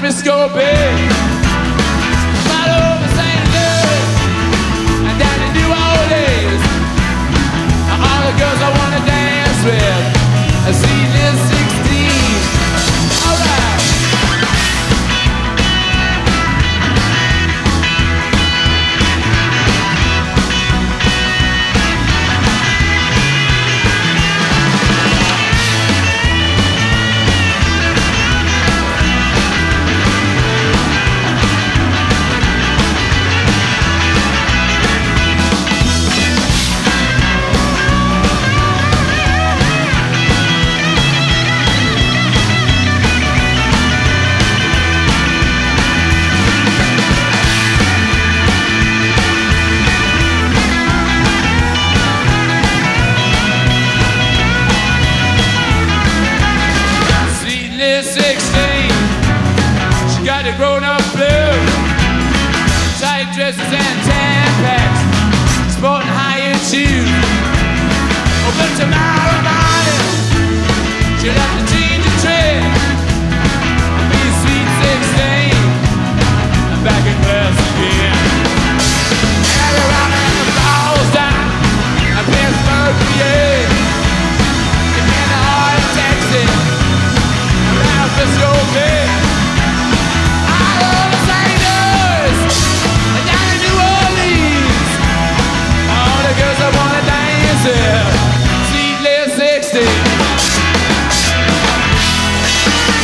Frisco Bay. Right over St. Louis and down to New Orleans. All the girls I wanna dance with, I see this 16. Alright. Sweetness 16, she got a grown-up blue, tight dresses and tan pants, sporting high-heel shoes. Oh, but tomorrow morning she'll have to change the trend. I'll be sweet 16, I'm back in class again. And around in the balls down, I'm Pittsburgh, PA. Give me the heart of Texas. Frisco Bay. All over St. Louis and down to New Orleans. All the girls that wanna dance here, Sweetness 16.